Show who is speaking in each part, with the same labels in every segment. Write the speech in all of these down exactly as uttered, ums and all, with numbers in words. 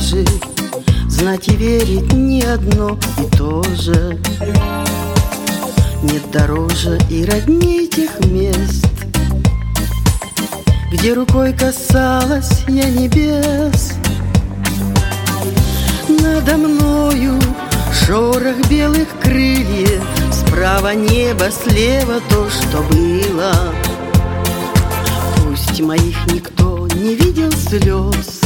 Speaker 1: похожи, знать и верить не одно и то же. Нет дороже и родней тех мест, где рукой касалась я небес. Надо мною шорох белых крыльев, справа небо, слева то, что было. Пусть моих никто не видел слез,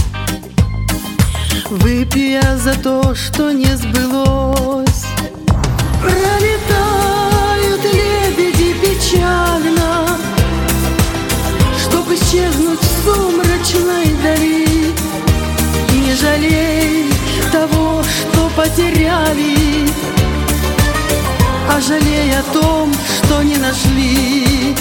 Speaker 1: выпью я за то, что не сбылось. Пролетают лебеди печально, чтоб исчезнуть в сумрачной дали. Не жалей того, что потеряли, а жалей о том, что не нашли.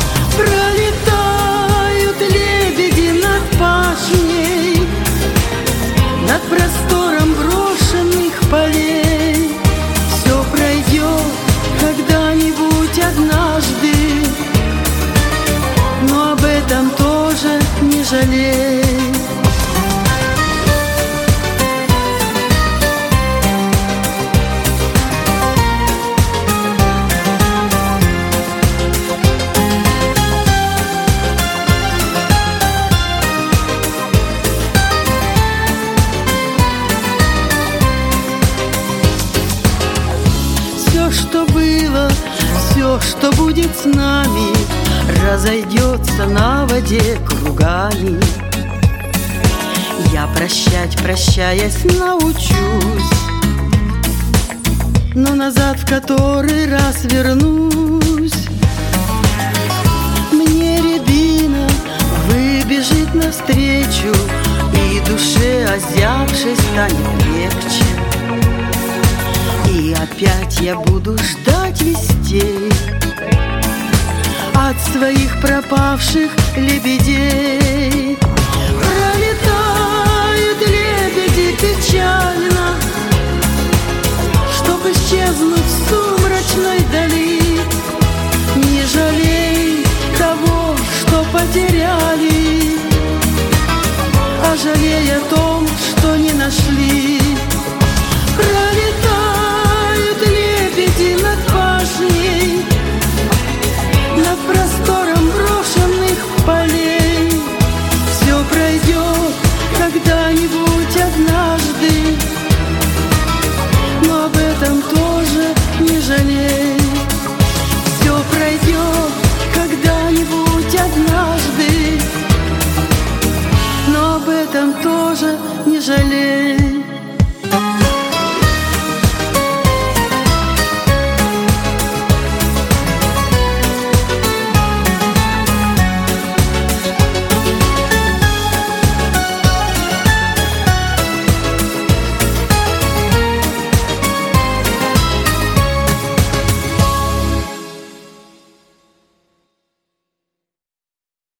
Speaker 1: Пролетают лебеди над пашней, над простором брошенных полей. Все пройдет когда-нибудь однажды, но об этом тоже не жалей. Все, что было, все, что будет с нами, разойдется на воде кругами. Я прощать, прощаясь, научусь, но назад в который раз вернусь. Мне рябина выбежит навстречу, и душе озябшей станет легче. И опять я буду ждать вестей от своих пропавших лебедей. Пролетают лебеди печально, чтоб исчезнуть в сумраке.